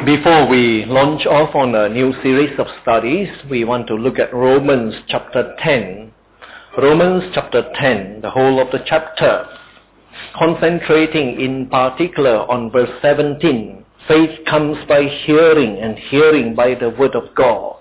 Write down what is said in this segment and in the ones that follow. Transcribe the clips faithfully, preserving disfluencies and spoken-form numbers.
Before we launch off on a new series of studies, we want to look at Romans chapter ten. Romans chapter ten, the whole of the chapter, concentrating in particular on verse seventeen. Faith comes by hearing, and hearing by the word of God.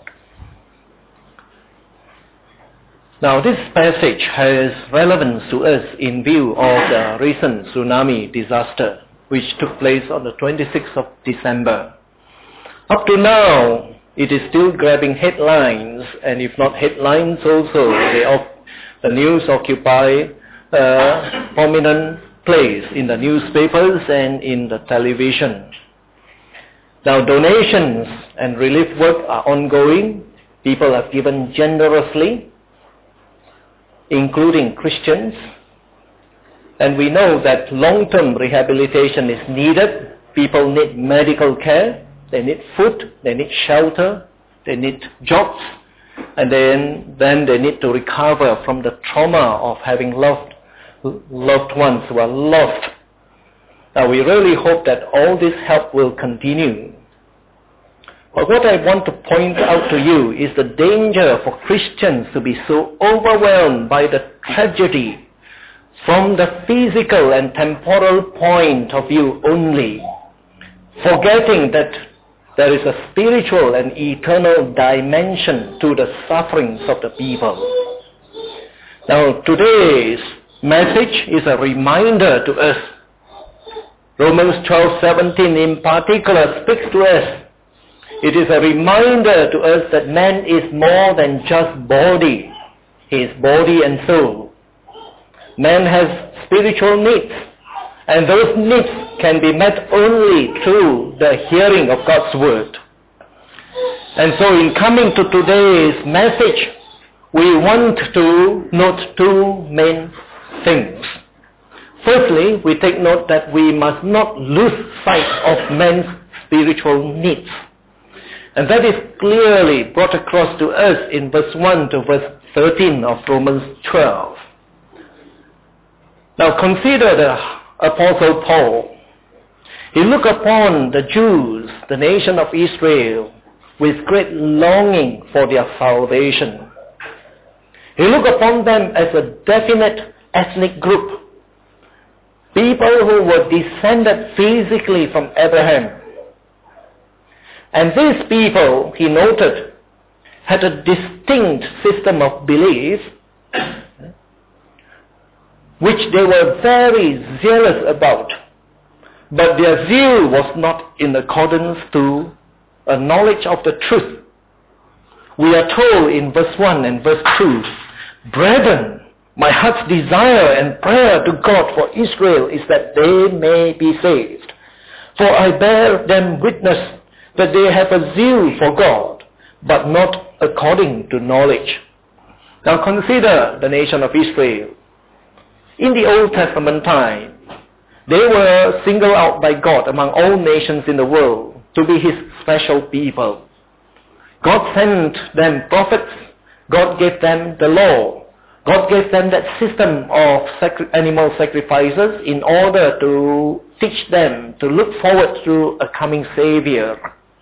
Now this passage has relevance to us in view of the recent tsunami disaster which took place on the twenty-sixth of December. Up to now, it is still grabbing headlines, and if not headlines also, they of, the news occupy a prominent place in the newspapers and in the television. Now donations and relief work are ongoing. People have given generously, including Christians. And we know that long-term rehabilitation is needed. People need medical care. They need food, they need shelter, they need jobs, and then, then they need to recover from the trauma of having loved, loved ones who are lost. Now we really hope that all this help will continue. But what I want to point out to you is the danger for Christians to be so overwhelmed by the tragedy from the physical and temporal point of view only, forgetting that there is a spiritual and eternal dimension to the sufferings of the people. Now today's message is a reminder to us. Romans twelve seventeen in particular speaks to us. It is a reminder to us that man is more than just body. He is body and soul. Man has spiritual needs, and those needs can be met only through the hearing of God's word. And so in coming to today's message, we want to note two main things. Firstly, we take note that we must not lose sight of man's spiritual needs. And that is clearly brought across to us in verse one to verse thirteen of Romans twelve. Now consider the Apostle Paul. He looked upon the Jews, the nation of Israel, with great longing for their salvation. He looked upon them as a definite ethnic group, people who were descended physically from Abraham. And these people, he noted, had a distinct system of belief which they were very zealous about. But their zeal was not in accordance to a knowledge of the truth. We are told in verse one and verse two, "Brethren, my heart's desire and prayer to God for Israel is that they may be saved. For I bear them witness that they have a zeal for God, but not according to knowledge." Now consider the nation of Israel. In the Old Testament time, they were singled out by God among all nations in the world to be his special people. God sent them prophets. God gave them the law. God gave them that system of sacri- animal sacrifices in order to teach them to look forward to a coming Savior.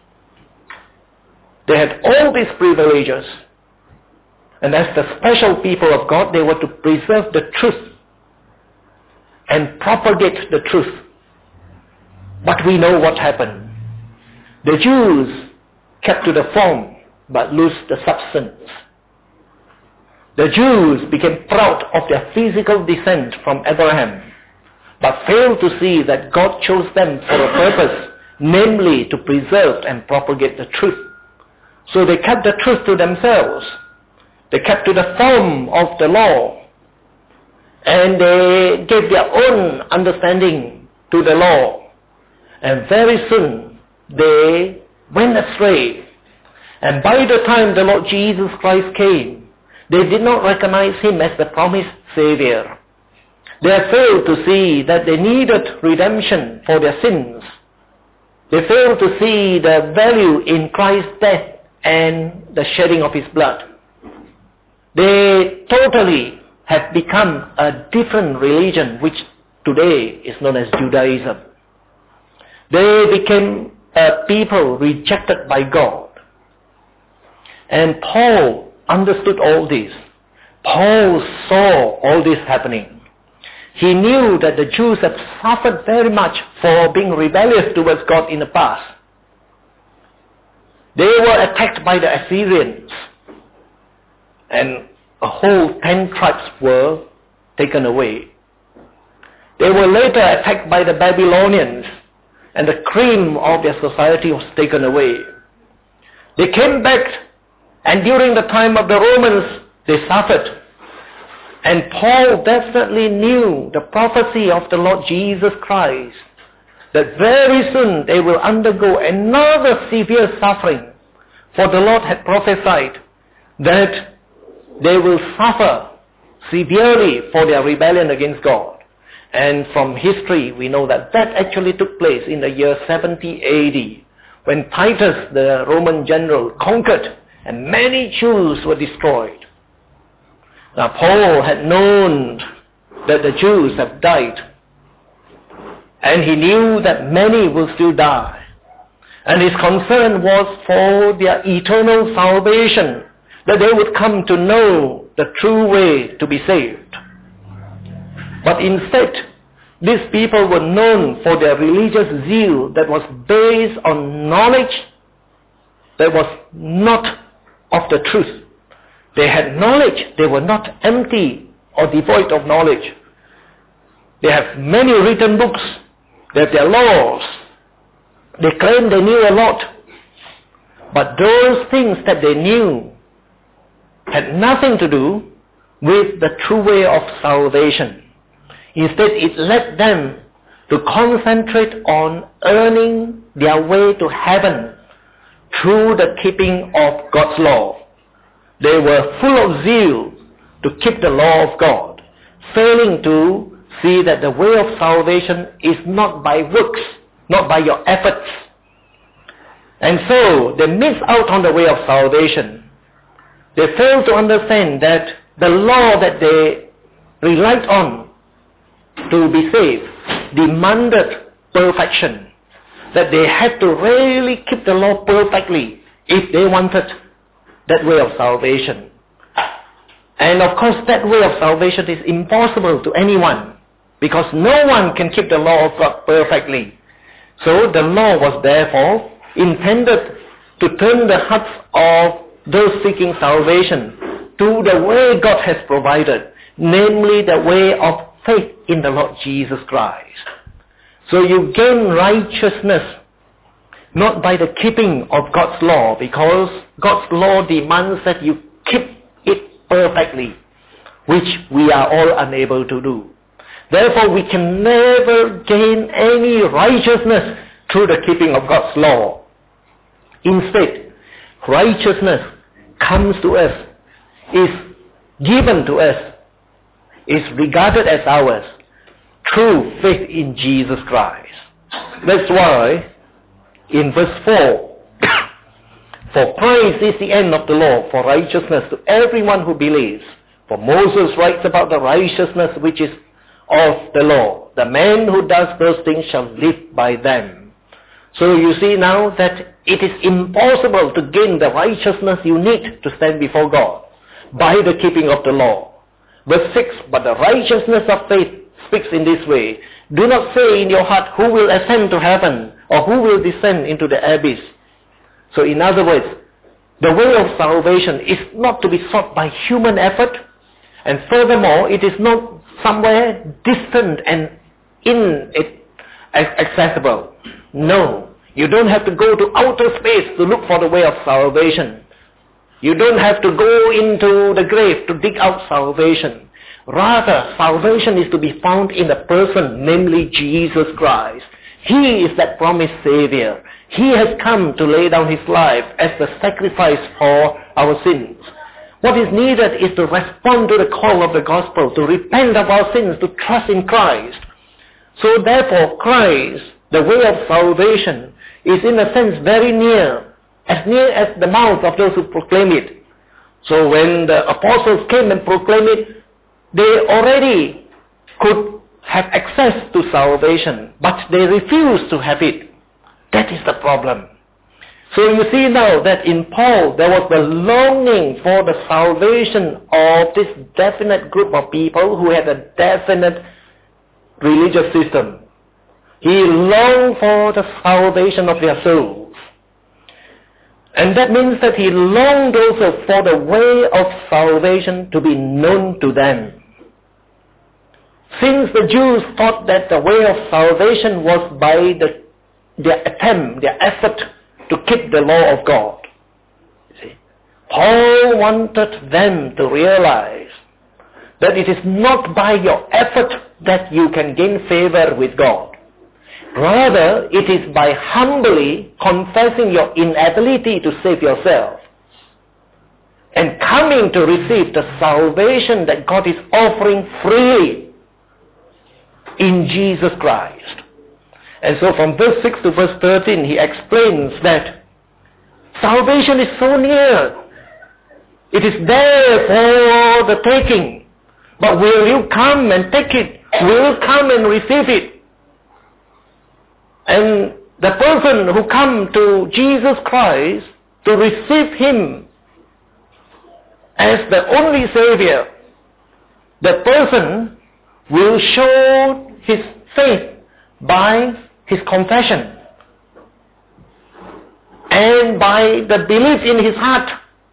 They had all these privileges. And as the special people of God, they were to preserve the truth and propagate the truth. But we know what happened. The Jews kept to the form, but lost the substance. The Jews became proud of their physical descent from Abraham, but failed to see that God chose them for a purpose, namely to preserve and propagate the truth. So they kept the truth to themselves. They kept to the form of the law, and they gave their own understanding to the law. And very soon, they went astray. And by the time the Lord Jesus Christ came, they did not recognize him as the promised Savior. They failed to see that they needed redemption for their sins. They failed to see the value in Christ's death and the shedding of his blood. They totally have become a different religion, which today is known as Judaism. They became a people rejected by God. And Paul understood all this. Paul saw all this happening. He knew that the Jews had suffered very much for being rebellious towards God in the past. They were attacked by the Assyrians, and a whole ten tribes were taken away. They were later attacked by the Babylonians, and the cream of their society was taken away. They came back, and during the time of the Romans, they suffered. And Paul definitely knew the prophecy of the Lord Jesus Christ, that very soon they will undergo another severe suffering. For the Lord had prophesied that they will suffer severely for their rebellion against God. And from history, we know that that actually took place in the year seventy A D, when Titus, the Roman general, conquered and many Jews were destroyed. Now, Paul had known that the Jews have died, and he knew that many will still die. And his concern was for their eternal salvation, that they would come to know the true way to be saved. But instead, these people were known for their religious zeal that was based on knowledge that was not of the truth. They had knowledge, they were not empty or devoid of knowledge. They have many written books, they have their laws. They claim they knew a lot. But those things that they knew had nothing to do with the true way of salvation. Instead, it led them to concentrate on earning their way to heaven through the keeping of God's law. They were full of zeal to keep the law of God, failing to see that the way of salvation is not by works, not by your efforts. And so they miss out on the way of salvation. They fail to understand that the law that they relied on to be saved demanded perfection, that they had to really keep the law perfectly if they wanted that way of salvation. And of course, that way of salvation is impossible to anyone, because no one can keep the law of God perfectly. So the law was therefore intended to turn the hearts of those seeking salvation to the way God has provided, namely the way of faith in the Lord Jesus Christ. So you gain righteousness not by the keeping of God's law, because God's law demands that you keep it perfectly, which we are all unable to do. Therefore, we can never gain any righteousness through the keeping of God's law. Instead, righteousness comes to us, is given to us, is regarded as ours through faith in Jesus Christ. That's why in verse four, for Christ is the end of the law for righteousness to everyone who believes. For Moses writes about the righteousness which is of the law. The man who does those things shall live by them. So you see now that it is impossible to gain the righteousness you need to stand before God by the keeping of the law. Verse six, but the righteousness of faith speaks in this way. Do not say in your heart, who will ascend to heaven, or who will descend into the abyss. So in other words, the way of salvation is not to be sought by human effort, and furthermore, it is not somewhere distant and inaccessible. No, you don't have to go to outer space to look for the way of salvation. You don't have to go into the grave to dig out salvation. Rather, salvation is to be found in a person, namely Jesus Christ. He is that promised Savior. He has come to lay down His life as the sacrifice for our sins. What is needed is to respond to the call of the gospel, to repent of our sins, to trust in Christ. So therefore, Christ, the way of salvation, is in a sense very near, as near as the mouth of those who proclaim it. So when the apostles came and proclaimed it, they already could have access to salvation, but they refused to have it. That is the problem. So you see now that in Paul there was the longing for the salvation of this definite group of people who had a definite religious system. He longed for the salvation of their souls. And that means that he longed also for the way of salvation to be known to them. Since the Jews thought that the way of salvation was by the, their attempt, their effort to keep the law of God. You see, Paul wanted them to realize that it is not by your effort that you can gain favor with God. Rather, it is by humbly confessing your inability to save yourself and coming to receive the salvation that God is offering freely in Jesus Christ. And so from verse six to verse thirteen, he explains that salvation is so near. It is there for the taking. But will you come and take it? Will you come and receive it? And the person who comes to Jesus Christ to receive Him as the only Savior, the person will show his faith by his confession and by the belief in his heart.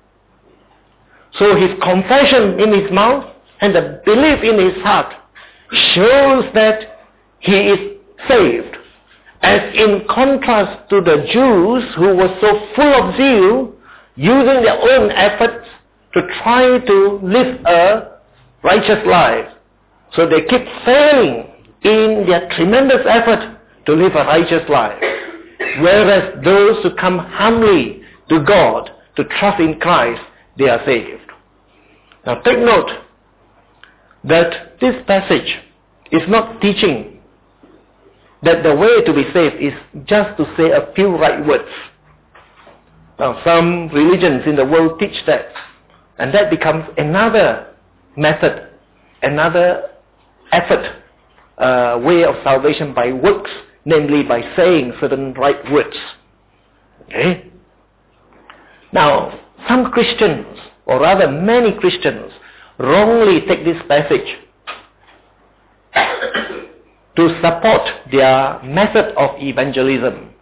So his confession in his mouth and the belief in his heart shows that he is saved. As in contrast to the Jews who were so full of zeal, using their own efforts to try to live a righteous life. So they keep failing in their tremendous effort to live a righteous life. Whereas those who come humbly to God, to trust in Christ, they are saved. Now take note that this passage is not teaching that the way to be saved is just to say a few right words. Now some religions in the world teach that, and that becomes another method, another effort, uh, way of salvation by works, namely by saying certain right words. Okay? Now, some Christians, or rather many Christians, wrongly take this passage to support their method of evangelism.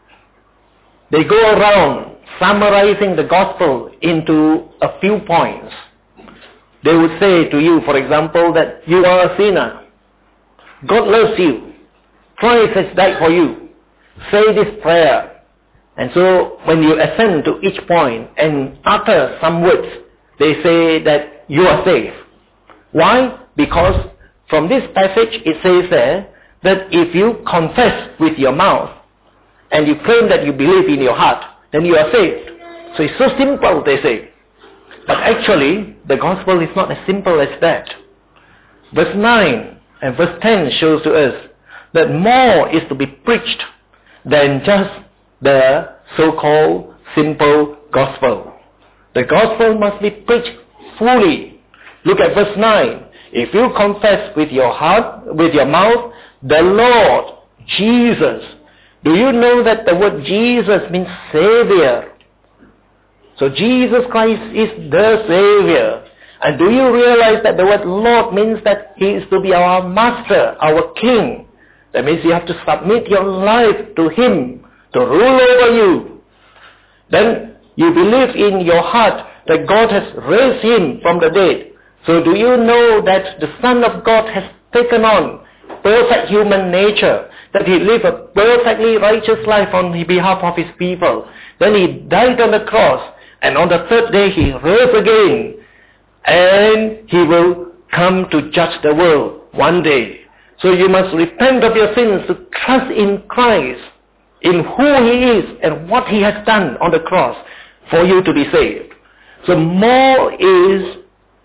They go around summarizing the gospel into a few points. They would say to you, for example, that you are a sinner. God loves you. Christ has died for you. Say this prayer. And so when you ascend to each point and utter some words, they say that you are saved. Why? Because from this passage it says there that if you confess with your mouth and you claim that you believe in your heart, then you are saved. So it's so simple, they say. But actually, the gospel is not as simple as that. Verse nine and verse ten shows to us that more is to be preached than just the so-called simple gospel. The gospel must be preached fully. Look at verse nine. If you confess with your heart, with your mouth, the Lord Jesus. Do you know that the word Jesus means Savior? So Jesus Christ is the Savior. And do you realize that the word Lord means that He is to be our Master, our King? That means you have to submit your life to Him, to rule over you. Then you believe in your heart that God has raised Him from the dead. So do you know that the Son of God has taken on perfect human nature, that He lived a perfectly righteous life on behalf of His people. Then He died on the cross, and on the third day He rose again, and He will come to judge the world one day. So you must repent of your sins to trust in Christ, in who He is and what He has done on the cross for you to be saved. So more is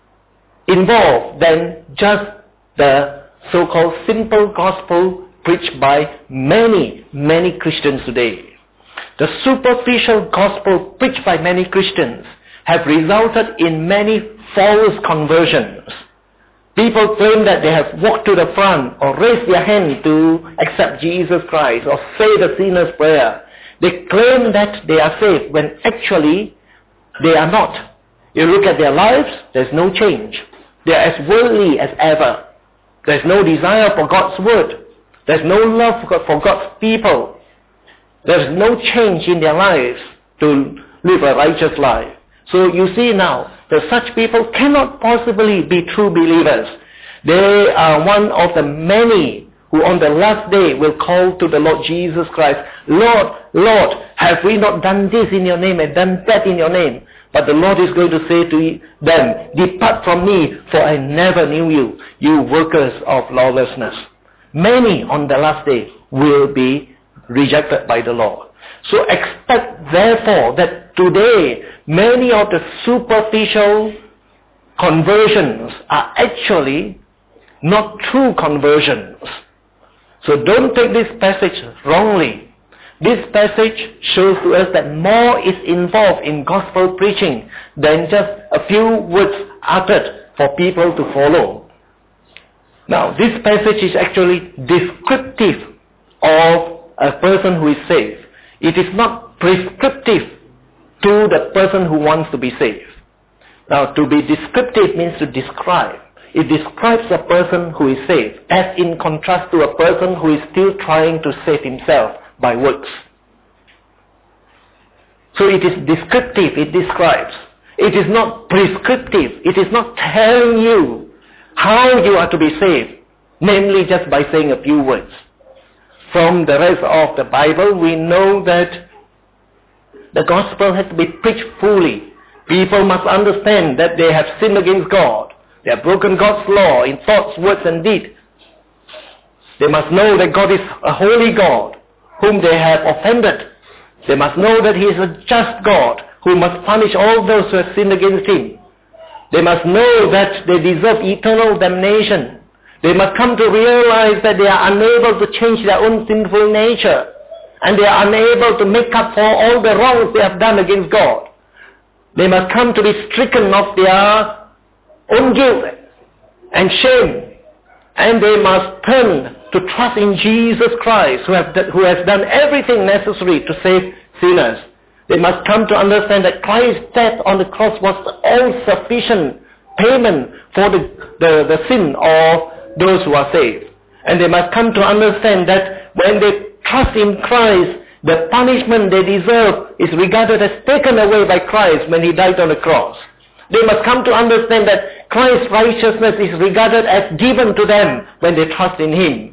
involved than just the so-called simple gospel preached by many, many Christians today. The superficial gospel preached by many Christians have resulted in many false conversions. People claim that they have walked to the front or raised their hand to accept Jesus Christ or say the sinner's prayer. They claim that they are saved when actually they are not. You look at their lives, there's no change. They are as worldly as ever. There's no desire for God's word. There's no love for God's people. There's no change in their lives to live a righteous life. So you see now that such people cannot possibly be true believers. They are one of the many who on the last day will call to the Lord Jesus Christ, Lord, Lord, have we not done this in your name and done that in your name? But the Lord is going to say to them, depart from me, for I never knew you, you workers of lawlessness. Many on the last day will be rejected by the Lord. So expect therefore that today many of the superficial conversions are actually not true conversions. So don't take this passage wrongly. This passage shows to us that more is involved in gospel preaching than just a few words uttered for people to follow. Now, this passage is actually descriptive of a person who is saved. It is not prescriptive to the person who wants to be saved. Now, to be descriptive means to describe. It describes a person who is saved, as in contrast to a person who is still trying to save himself by works. So it is descriptive, it describes. It is not prescriptive. It is not telling you how you are to be saved, namely just by saying a few words. From the rest of the Bible, we know that the gospel has to be preached fully. People must understand that they have sinned against God. They have broken God's law in thoughts, words, and deed. They must know that God is a holy God whom they have offended. They must know that He is a just God who must punish all those who have sinned against Him. They must know that they deserve eternal damnation. They must come to realize that they are unable to change their own sinful nature, and they are unable to make up for all the wrongs they have done against God. They must come to be stricken of their own guilt and shame, and they must turn to trust in Jesus Christ, who, have, who has done everything necessary to save sinners. They must come to understand that Christ's death on the cross was all-sufficient payment for the, the, the sin of those who are saved. And they must come to understand that when they trust in Christ, the punishment they deserve is regarded as taken away by Christ when He died on the cross. They must come to understand that Christ's righteousness is regarded as given to them when they trust in Him.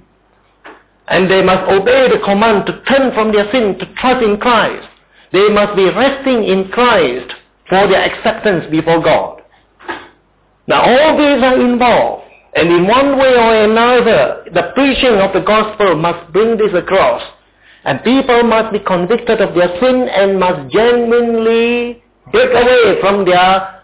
And they must obey the command to turn from their sin to trust in Christ. They must be resting in Christ for their acceptance before God. Now all these are involved, and in one way or another, the preaching of the gospel must bring this across. And people must be convicted of their sin and must genuinely break away from their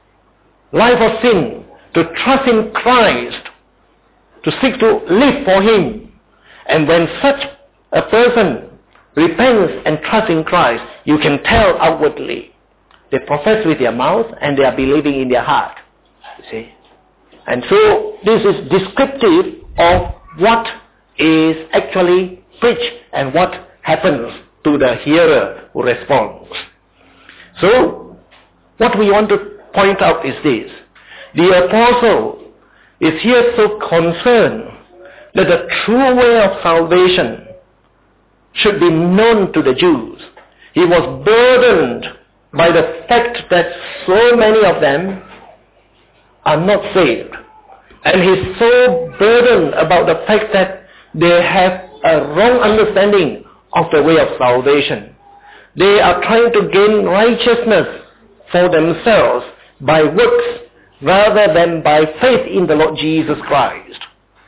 life of sin to trust in Christ, to seek to live for Him. And when such a person repents and trusts in Christ, you can tell outwardly. They profess with their mouth and they are believing in their heart. You see? And so this is descriptive of what is actually preached and what happens to the hearer who responds. So what we want to point out is this. The apostle is here so concerned that the true way of salvation should be known to the Jews. He was burdened by the fact that so many of them are not saved. And he's so burdened about the fact that they have a wrong understanding of the way of salvation. They are trying to gain righteousness for themselves by works rather than by faith in the Lord Jesus Christ.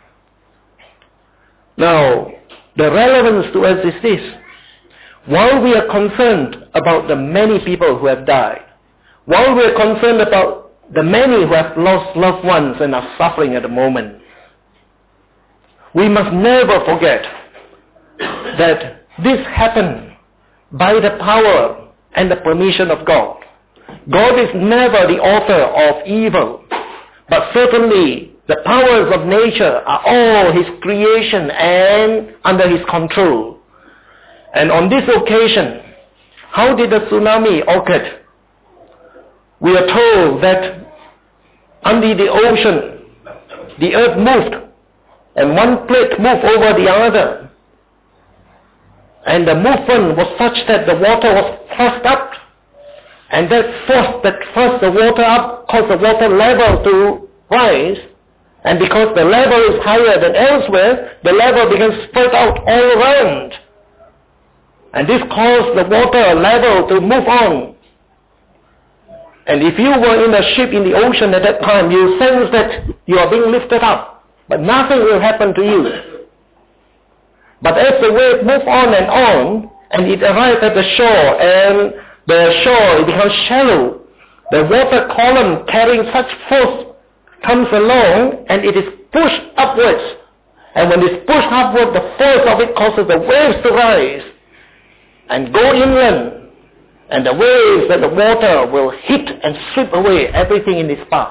Now, the relevance to us is this. While we are concerned about the many people who have died, while we are concerned about the many who have lost loved ones and are suffering at the moment, we must never forget that this happened by the power and the permission of God. God is never the author of evil, but certainly the powers of nature are all His creation and under His control. And on this occasion, how did the tsunami occur? We are told that under the ocean, the earth moved, and one plate moved over the other. And the movement was such that the water was thrust up, and that force that thrust the water up caused the water level to rise, and because the level is higher than elsewhere, the level began to spread out all around. And this caused the water level to move on. And if you were in a ship in the ocean at that time, you sense that you are being lifted up, but nothing will happen to you. But as the wave moved on and on, and it arrived at the shore, and the shore it becomes shallow, the water column carrying such force comes along, and it is pushed upwards. And when it's pushed upward, the force of it causes the waves to rise and go inland. And the waves and the water will hit and sweep away everything in its path.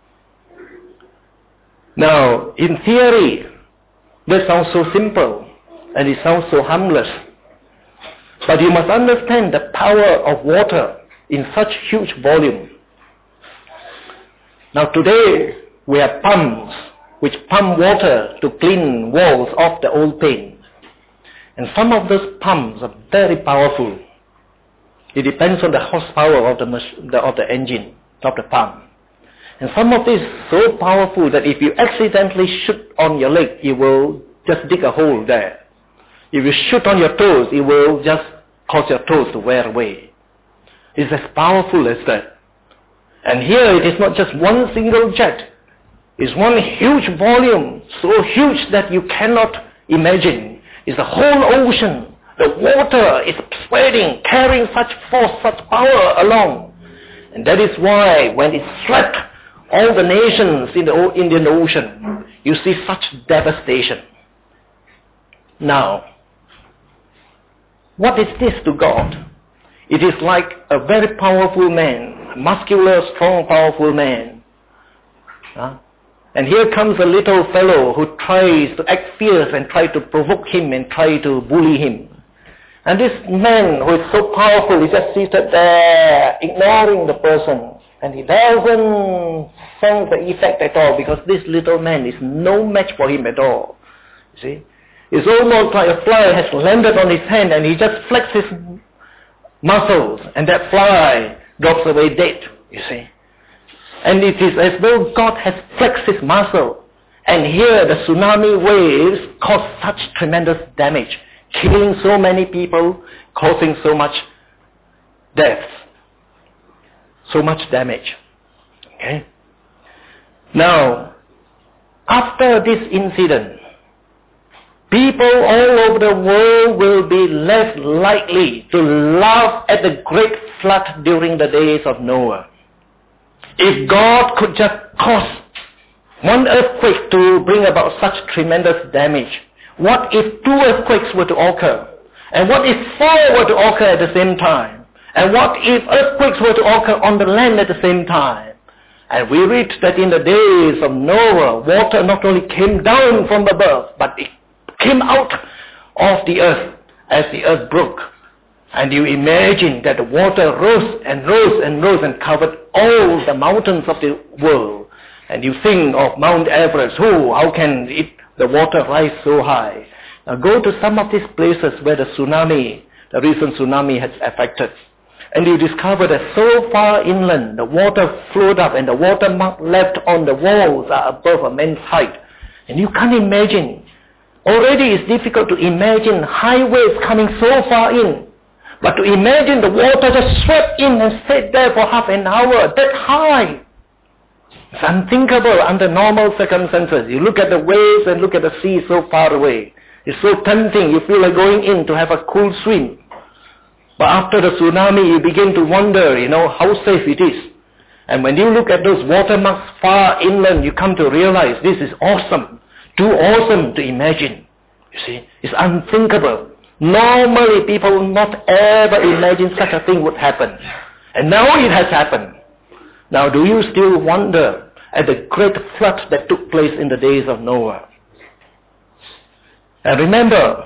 Now, in theory, that sounds so simple, and it sounds so harmless. But you must understand the power of water in such huge volume. Now today, we have pumps which pump water to clean walls off the old paint. And some of those pumps are very powerful. It depends on the horsepower of the, of the engine, of the pump. And some of these so powerful that if you accidentally shoot on your leg, it will just dig a hole there. If you shoot on your toes, it will just cause your toes to wear away. It's as powerful as that. And here it is not just one single jet. It's one huge volume, so huge that you cannot imagine. It's the whole ocean. The water is spreading, carrying such force, such power along. And that is why when it swept all the nations in the Indian Ocean, you see such devastation. Now, what is this to God? It is like a very powerful man, a muscular, strong, powerful man. Huh? And here comes a little fellow who tries to act fierce and try to provoke him and try to bully him. And this man who is so powerful is just seated there, ignoring the person. And he doesn't sense the effect at all because this little man is no match for him at all. You see? It's almost like a fly has landed on his hand and he just flexes his muscles and that fly drops away dead, you see. And it is as though God has flexed his muscle. And here the tsunami waves cause such tremendous damage, killing so many people, causing so much death, so much damage. Okay? Now, after this incident, people all over the world will be less likely to laugh at the great flood during the days of Noah. If God could just cause one earthquake to bring about such tremendous damage, what if two earthquakes were to occur? And what if four were to occur at the same time? And what if earthquakes were to occur on the land at the same time? And we read that in the days of Noah, water not only came down from above, but it came out of the earth as the earth broke. And you imagine that the water rose and rose and rose and covered all the mountains of the world. And you think of Mount Everest. Oh, how can it, the water rise so high? Now go to some of these places where the tsunami, the recent tsunami has affected. And you discover that so far inland, the water flowed up and the watermark left on the walls are above a man's height. And you can't imagine. Already it's difficult to imagine high waves coming so far in. But to imagine the water just swept in and stayed there for half an hour, that high. It's unthinkable under normal circumstances. You look at the waves and look at the sea so far away. It's so tempting. You feel like going in to have a cool swim. But after the tsunami, you begin to wonder, you know, how safe it is. And when you look at those watermarks far inland, you come to realize this is awesome. Too awesome to imagine. You see, it's unthinkable. Normally, people would not ever imagine such a thing would happen. And now it has happened. Now, do you still wonder at the great flood that took place in the days of Noah? And remember,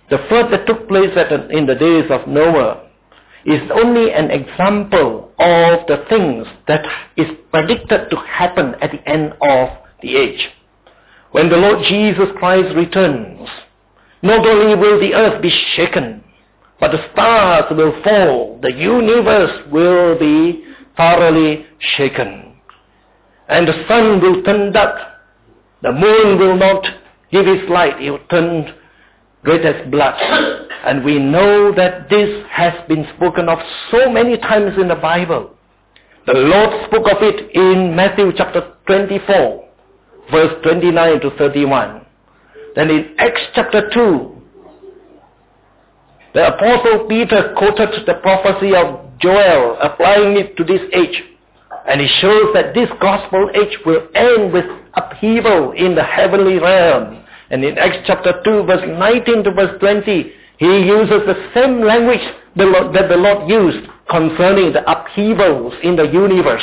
the flood that took place at, in the days of Noah is only an example of the things that is predicted to happen at the end of the age. When the Lord Jesus Christ returns, not only will the earth be shaken, but the stars will fall, the universe will be thoroughly shaken. And the sun will turn dark, the moon will not give its light, it will turn red as blood. And we know that this has been spoken of so many times in the Bible. The Lord spoke of it in Matthew chapter twenty-four, verse twenty-nine to thirty-one. Then in Acts chapter two, the Apostle Peter quoted the prophecy of Joel, applying it to this age. And he shows that this gospel age will end with upheaval in the heavenly realm. And in Acts chapter two, verse nineteen to verse twenty, he uses the same language that the Lord used concerning the upheavals in the universe.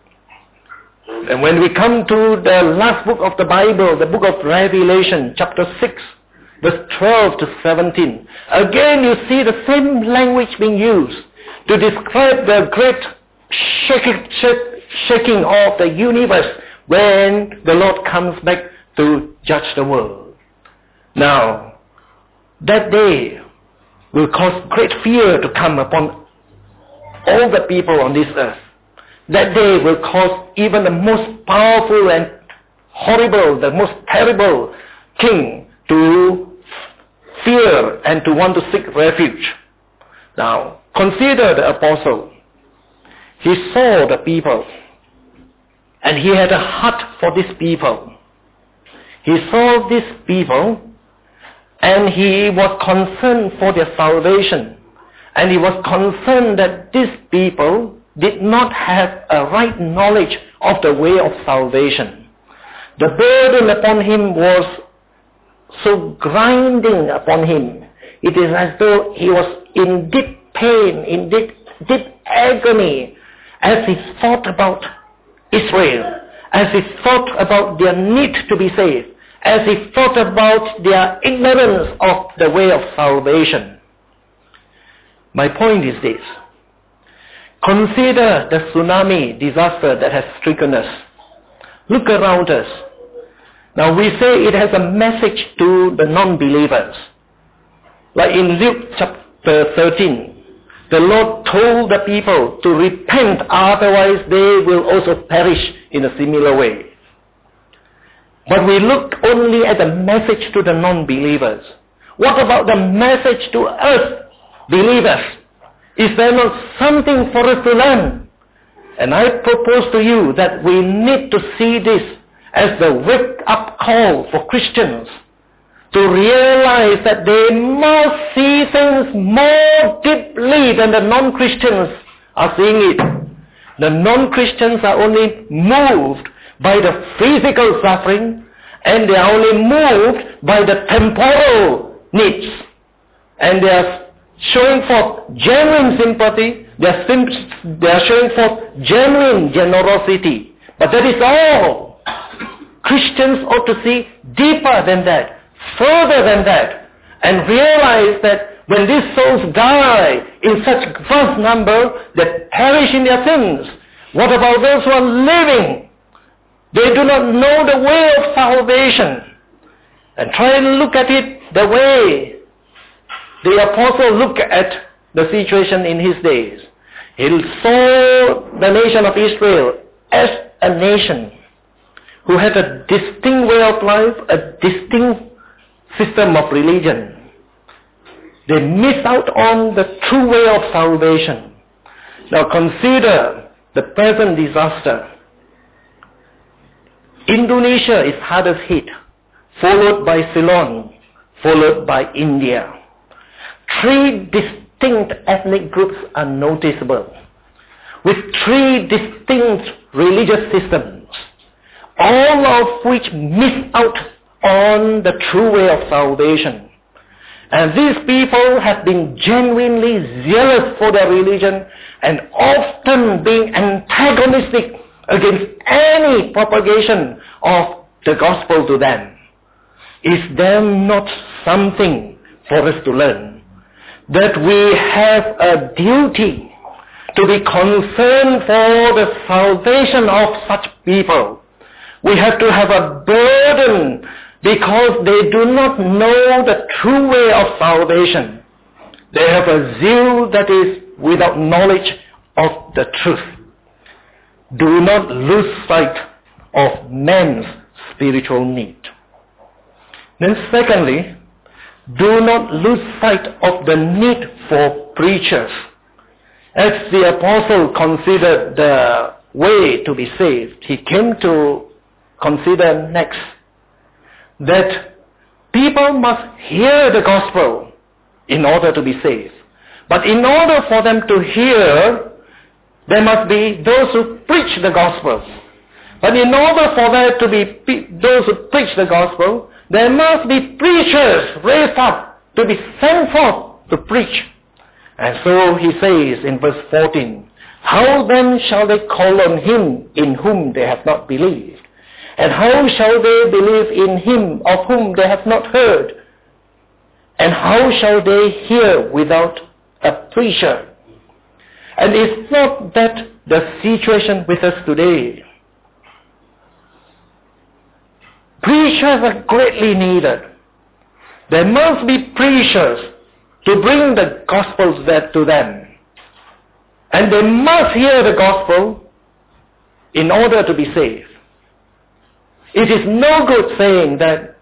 And when we come to the last book of the Bible, the book of Revelation, chapter six, verse twelve to seventeen, again you see the same language being used to describe the great shaking, shaking of the universe when the Lord comes back to judge the world. Now, that day will cause great fear to come upon all the people on this earth. That day will cause even the most powerful and horrible, the most terrible king to fear and to want to seek refuge. Now, consider the apostle. He saw the people, and he had a heart for these people. He saw these people, and he was concerned for their salvation. And he was concerned that these people did not have a right knowledge of the way of salvation. The burden upon him was so grinding upon him. It is as though he was in deep pain, in deep, deep agony, as he thought about Israel, as he thought about their need to be saved, as he thought about their ignorance of the way of salvation. My point is this. Consider the tsunami disaster that has stricken us. Look around us. Now we say it has a message to the non-believers. Like in Luke chapter thirteen, the Lord told the people to repent, otherwise they will also perish in a similar way. But we look only at the message to the non-believers. What about the message to us, believers? Is there not something for us to learn? And I propose to you that we need to see this as the wake-up call for Christians to realize that they must see things more deeply than the non-Christians are seeing it. The non-Christians are only moved by the physical suffering, and they are only moved by the temporal needs. And they are showing forth genuine sympathy, they are, sim- they are showing forth genuine generosity. But that is all. Christians ought to see deeper than that, further than that, and realize that when these souls die in such vast number that perish in their sins, what about those who are living? They do not know the way of salvation. And try and look at it the way the apostle looked at the situation in his days. He saw the nation of Israel as a nation who had a distinct way of life, a distinct system of religion. They missed out on the true way of salvation. Now consider the present disaster. Indonesia is hardest hit, followed by Ceylon, followed by India. Three distinct ethnic groups are noticeable, with three distinct religious systems, all of which miss out on the true way of salvation. And these people have been genuinely zealous for their religion and often being antagonistic against any propagation of the gospel to them. Is there not something for us to learn that we have a duty to be concerned for the salvation of such people. We have to have a burden because they do not know the true way of salvation. They have a zeal that is without knowledge of the truth. Do not lose sight of man's spiritual need. Then secondly, do not lose sight of the need for preachers. As the apostle considered the way to be saved, he came to consider next that people must hear the gospel in order to be saved. But in order for them to hear, there must be those who preach the gospel. But in order for there to be those who preach the gospel, there must be preachers raised up to be sent forth to preach. And so he says in verse fourteen, how then shall they call on him in whom they have not believed? And how shall they believe in him of whom they have not heard? And how shall they hear without a preacher? And it's not that the situation with us today. Preachers are greatly needed. There must be preachers to bring the gospel to them. And they must hear the gospel in order to be saved. It is no good saying that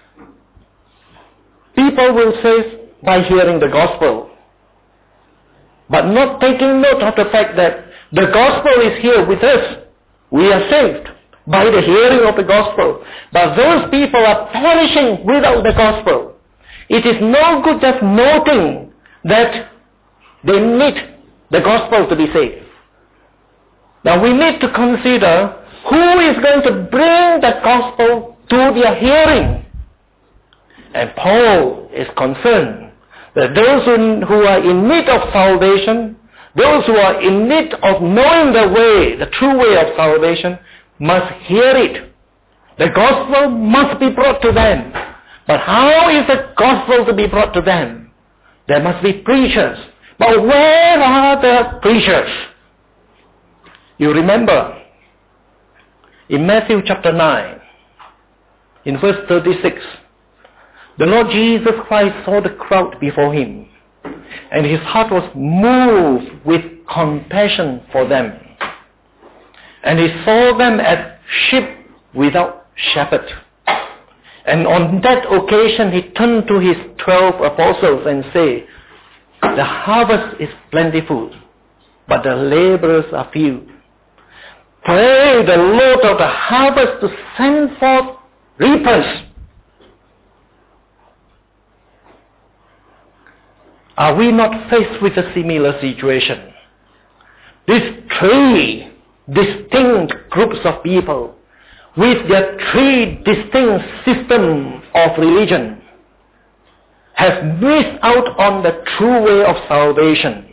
people will save by hearing the gospel, but not taking note of the fact that the gospel is here with us. We are saved by the hearing of the gospel. But those people are perishing without the gospel. It is no good just noting that they need the gospel to be saved. Now we need to consider who is going to bring the gospel to their hearing. And Paul is concerned that those who are in need of salvation, those who are in need of knowing the way, the true way of salvation, must hear it. The gospel must be brought to them. But how is the gospel to be brought to them? There must be preachers. But where are the preachers? You remember, in Matthew chapter nine, in verse thirty-six, the Lord Jesus Christ saw the crowd before him, and his heart was moved with compassion for them. And he saw them as sheep without shepherd. And on that occasion he turned to his twelve apostles and said, the harvest is plentiful, but the laborers are few. Pray the Lord of the harvest to send forth reapers. Are we not faced with a similar situation? These three distinct groups of people with their three distinct systems of religion have missed out on the true way of salvation.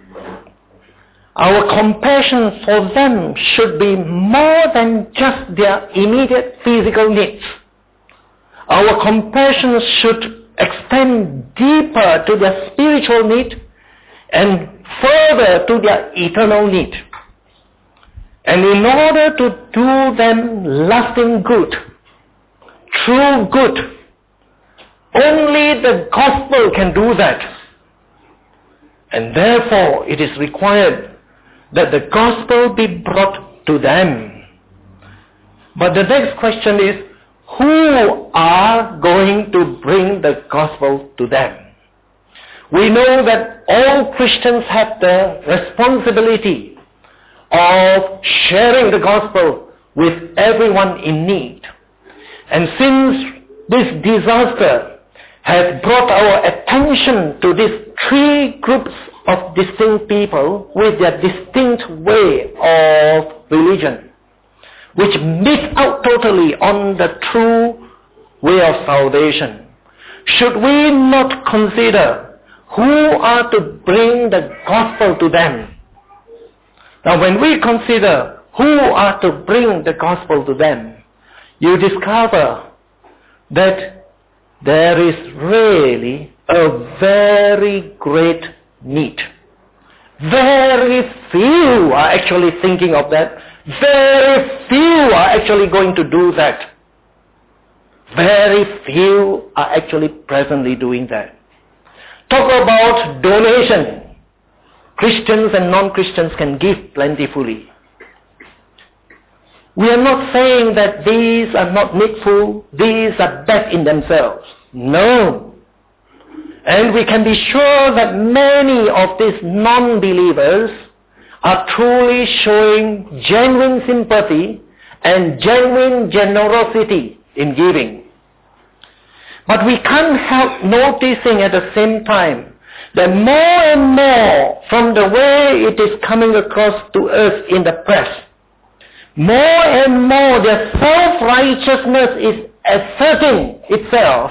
Our compassion for them should be more than just their immediate physical needs. Our compassion should extend deeper to their spiritual need and further to their eternal need. And in order to do them lasting good, true good, only the gospel can do that. And therefore it is required that the gospel be brought to them. But the next question is, who are going to bring the gospel to them? We know that all Christians have the responsibility of sharing the gospel with everyone in need. And since this disaster has brought our attention to these three groups of distinct people with their distinct way of religion, which miss out totally on the true way of salvation, should we not consider who are to bring the gospel to them? Now when we consider who are to bring the gospel to them, you discover that there is really a very great need. Very few are actually thinking of that. Very few are actually going to do that. Very few are actually presently doing that. Talk about donation. Christians and non-Christians can give plentifully. We are not saying that these are not needful, these are bad in themselves. No. And we can be sure that many of these non-believers are truly showing genuine sympathy and genuine generosity in giving. But we can't help noticing at the same time that more and more from the way it is coming across to us in the press, more and more their self-righteousness is asserting itself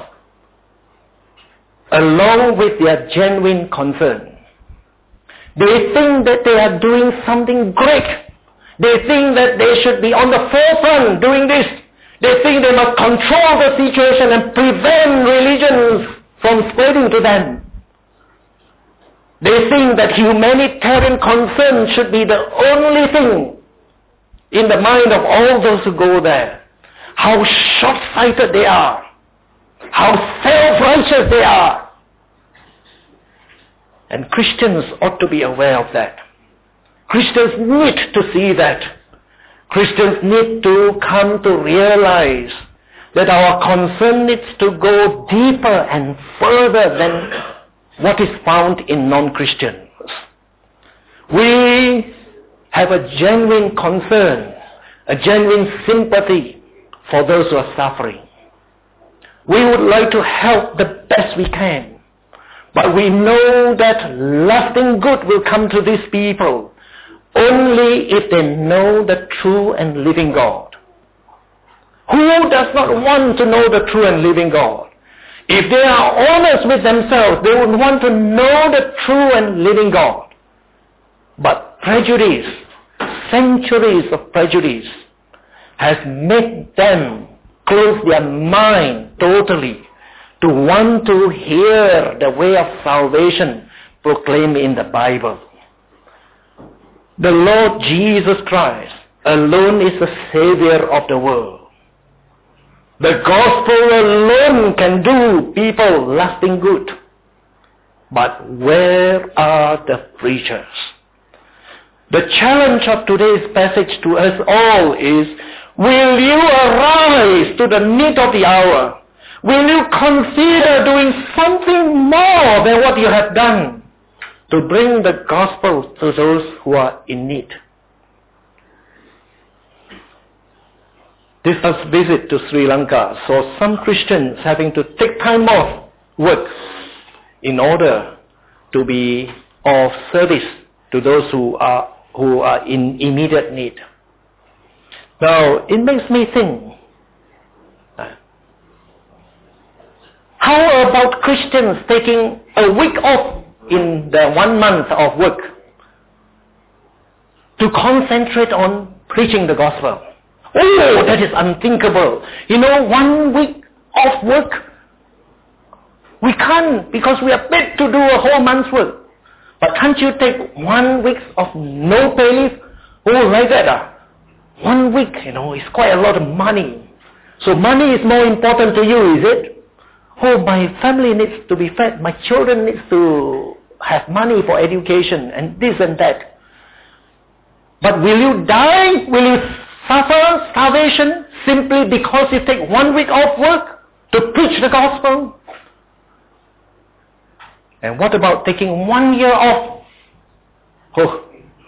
along with their genuine concern. They think that they are doing something great. They think that they should be on the forefront doing this. They think they must control the situation and prevent religions from spreading to them. They think that humanitarian concern should be the only thing in the mind of all those who go there. How short-sighted they are. How self-righteous they are. And Christians ought to be aware of that. Christians need to see that. Christians need to come to realize that our concern needs to go deeper and further than what is found in non-Christians. We have a genuine concern, a genuine sympathy for those who are suffering. We would like to help the best we can, but we know that lasting good will come to these people only if they know the true and living God. Who does not want to know the true and living God? If they are honest with themselves, they would want to know the true and living God. But prejudice, centuries of prejudice, has made them close their mind totally to want to hear the way of salvation proclaimed in the Bible. The Lord Jesus Christ alone is the Savior of the world. The gospel alone can do people lasting good. But where are the preachers? The challenge of today's passage to us all is, will you arise to the need of the hour? Will you consider doing something more than what you have done to bring the gospel to those who are in need? This last visit to Sri Lanka saw some Christians having to take time off work in order to be of service to those who are who are in immediate need. Now, it makes me think, how about Christians taking a week off in the one month of work to concentrate on preaching the gospel? Oh, that is unthinkable. You know, one week off work, we can't because we are paid to do a whole month's work. But can't you take one week of no pay leave? Oh, like that. Uh, one week, you know, is quite a lot of money. So money is more important to you, is it? Oh, my family needs to be fed. My children needs to have money for education and this and that. But will you die? Will you suffer starvation simply because you take one week off work to preach the gospel? And what about taking one year off? Oh,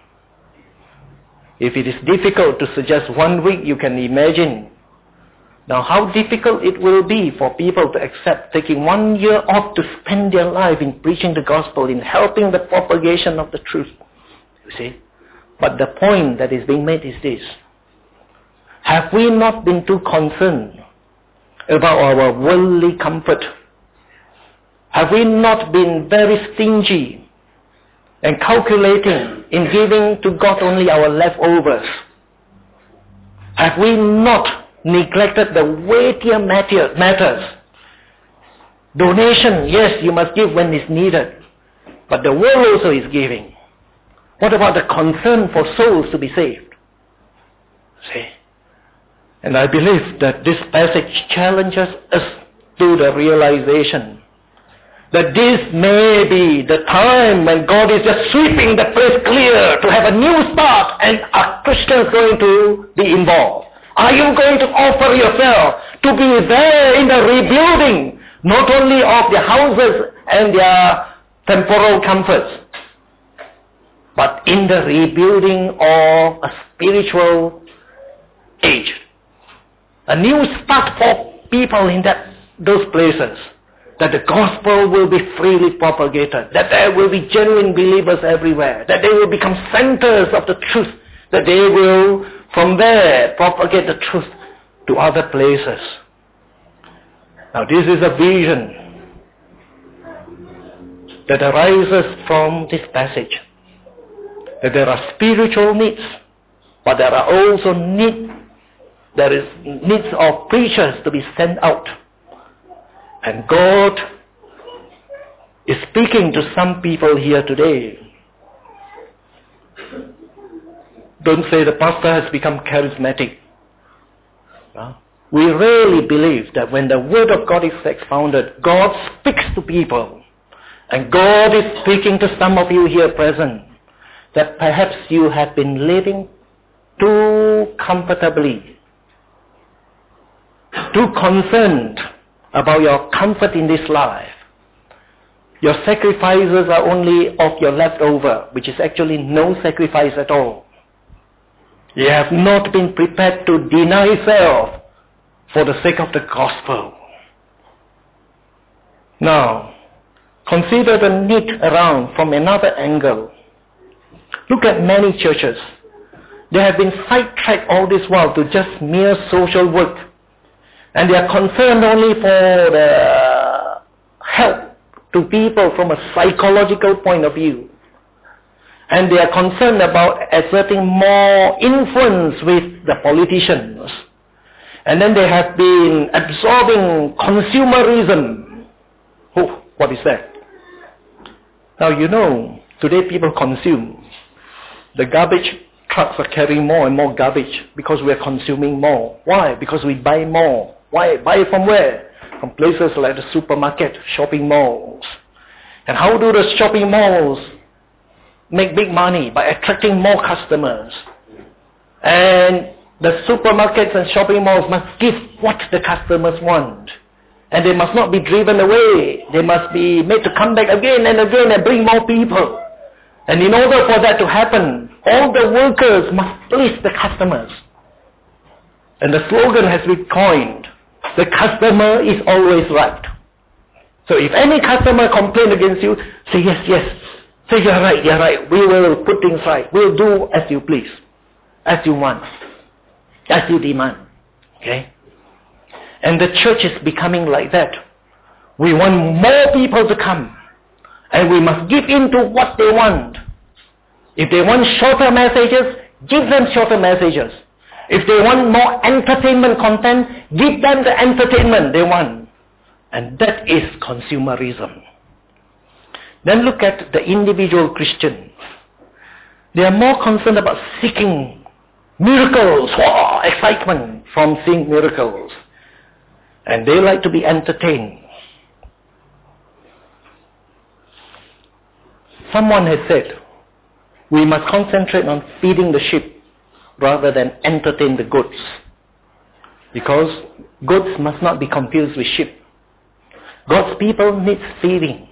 if it is difficult to suggest one week, you can imagine now how difficult it will be for people to accept taking one year off to spend their life in preaching the gospel, in helping the propagation of the truth. You see? But the point that is being made is this. Have we not been too concerned about our worldly comfort? Have we not been very stingy and calculating in giving to God only our leftovers? Have we not neglected the weightier matters Donation, yes, you must give when it's needed. But the world also is giving. What about the concern for souls to be saved? See? And I believe that this passage challenges us to the realization that this may be the time when God is just sweeping the place clear to have a new start, and are Christians going to be involved? Are you going to offer yourself to be there in the rebuilding, not only of their houses and their temporal comforts, but in the rebuilding of a spiritual age? A new start for people in that those places, that the gospel will be freely propagated, that there will be genuine believers everywhere, that they will become centers of the truth, that they will from there propagate the truth to other places. Now this is a vision that arises from this passage, that there are spiritual needs, but there are also needs, there is needs of preachers to be sent out. And God is speaking to some people here today. Don't say the pastor has become charismatic. No? We really believe that when the word of God is expounded, God speaks to people. And God is speaking to some of you here present, that perhaps you have been living too comfortably, too concerned about your comfort in this life. Your sacrifices are only of your leftover, which is actually no sacrifice at all. You have not been prepared to deny self for the sake of the gospel. Now, consider the need around from another angle. Look at many churches. They have been sidetracked all this while to just mere social work. And they are concerned only for the help to people from a psychological point of view. And they are concerned about exerting more influence with the politicians. And then they have been absorbing consumerism. Oh, what is that? Now you know, today people consume. The garbage trucks are carrying more and more garbage because we are consuming more. Why? Because we buy more. Why? Buy from where? From places like the supermarket, shopping malls. And how do the shopping malls make big money? By attracting more customers. And the supermarkets and shopping malls must give what the customers want. And they must not be driven away. They must be made to come back again and again and bring more people. And in order for that to happen, all the workers must please the customers. And the slogan has been coined, the customer is always right. So if any customer complains against you, say yes, yes. Say you're right, you're right. We will put things right. We'll do as you please, as you want, as you demand. Okay? And the church is becoming like that. We want more people to come. And we must give in to what they want. If they want shorter messages, give them shorter messages. If they want more entertainment content, give them the entertainment they want. And that is consumerism. Then look at the individual Christians. They are more concerned about seeking miracles, oh, excitement from seeing miracles. And they like to be entertained. Someone has said, we must concentrate on feeding the sheep rather than entertain the goats. Because goats must not be confused with sheep. God's people need feeding.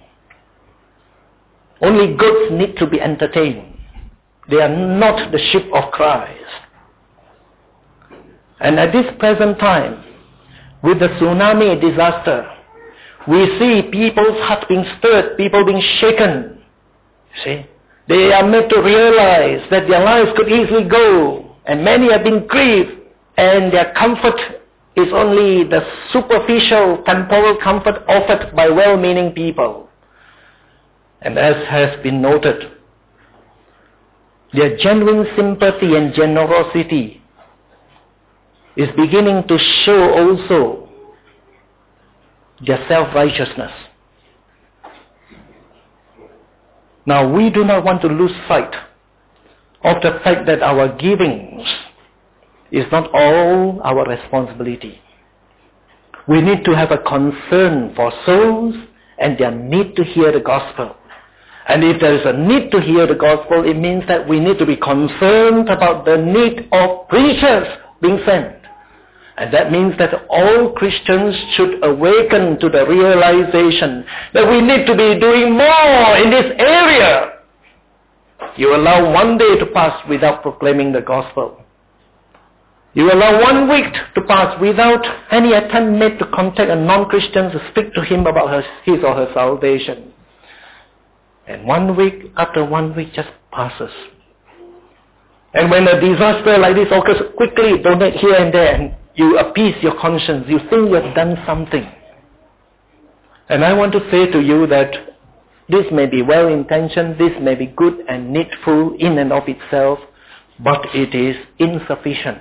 Only goats need to be entertained. They are not the sheep of Christ. And at this present time, with the tsunami disaster, we see people's hearts being stirred, people being shaken. See? They are made to realize that their lives could easily go, and many have been grieved, and their comfort is only the superficial temporal comfort offered by well-meaning people. And as has been noted, their genuine sympathy and generosity is beginning to show also their self-righteousness. Now, we do not want to lose sight of the fact that our givings is not all our responsibility. We need to have a concern for souls and their need to hear the gospel. And if there is a need to hear the gospel, it means that we need to be concerned about the need of preachers being sent. And that means that all Christians should awaken to the realization that we need to be doing more in this area. You allow one day to pass without proclaiming the gospel. You allow one week to pass without any attempt made to contact a non-Christian to speak to him about her, his or her salvation. And one week after one week just passes. And when a disaster like this occurs, quickly donate here and there and you appease your conscience. You think you have done something. And I want to say to you that this may be well-intentioned, this may be good and needful in and of itself, but it is insufficient.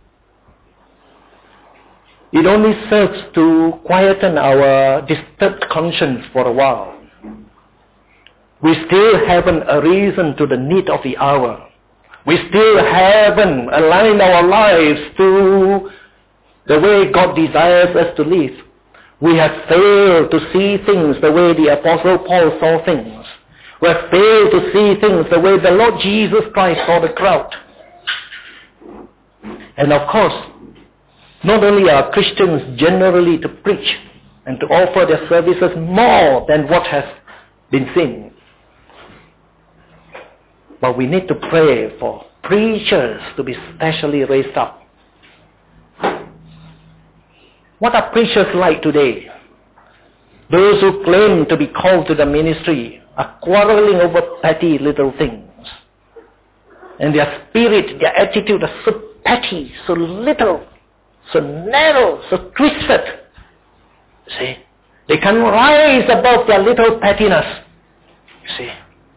It only serves to quieten our disturbed conscience for a while. We still haven't arisen to the need of the hour. We still haven't aligned our lives to the way God desires us to live. We have failed to see things the way the Apostle Paul saw things. We have failed to see things the way the Lord Jesus Christ saw the crowd. And of course, not only are Christians generally to preach and to offer their services more than what has been seen, but we need to pray for preachers to be specially raised up. What are preachers like today? Those who claim to be called to the ministry are quarreling over petty little things. And their spirit, their attitude are so petty, so little, so narrow, so twisted. See? They can rise above their little pettiness. You see?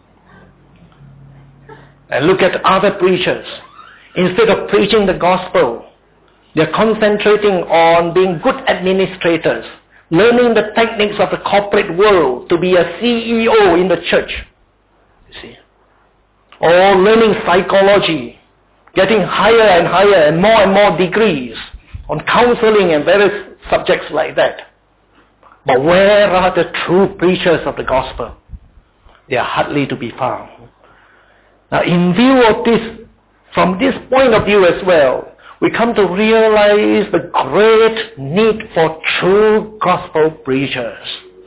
And look at other preachers. Instead of preaching the gospel, they're concentrating on being good administrators, learning the techniques of the corporate world to be a C E O in the church. You see? Or learning psychology, getting higher and higher and more and more degrees on counseling and various subjects like that. But where are the true preachers of the gospel? They are hardly to be found. Now, in view of this, from this point of view as well, we come to realize the great need for true gospel preachers.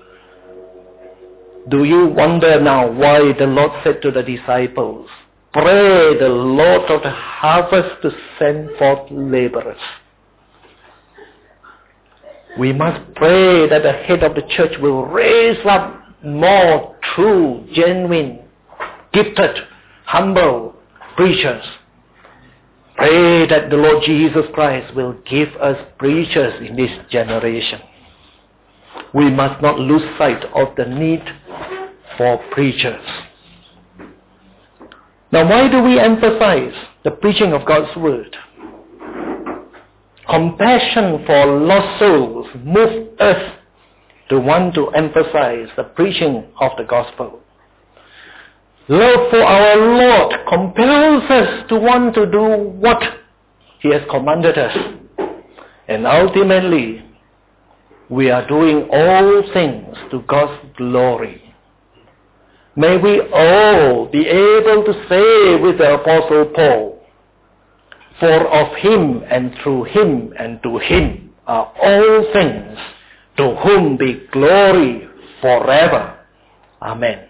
Do you wonder now why the Lord said to the disciples, pray the Lord of the harvest to send forth laborers? We must pray that the head of the church will raise up more true, genuine, gifted, humble preachers. Pray that the Lord Jesus Christ will give us preachers in this generation. We must not lose sight of the need for preachers. Now, why do we emphasize the preaching of God's word? Compassion for lost souls moves us to want to emphasize the preaching of the gospel. Love for our Lord compels us to want to do what He has commanded us. And ultimately, we are doing all things to God's glory. May we all be able to say with the Apostle Paul, for of Him and through Him and to Him are all things, to whom be glory forever. Amen.